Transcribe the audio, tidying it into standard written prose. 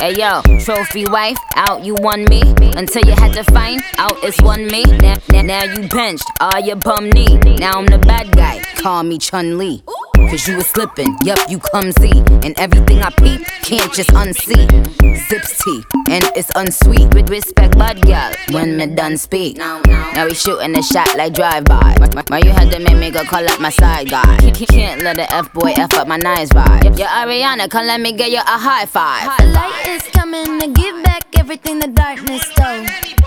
Hey yo, trophy wife, out you won me. Until you had to find out it's one me. Now you benched, all your bum knee. Now I'm the bad guy, call me Chun-Li. Cause you was slipping, yup, you clumsy. And everything I peep, can't just unsee. Zips tea, and it's unsweet. With respect, bud girl, when me done speak. Now we shooting a shot like drive-by. Why you had to make me go call up my side guy? Can't let the F-boy F up my nice vibe. Yo, Ariana, come let me get you a high five. The light is coming to give back everything the darkness stole.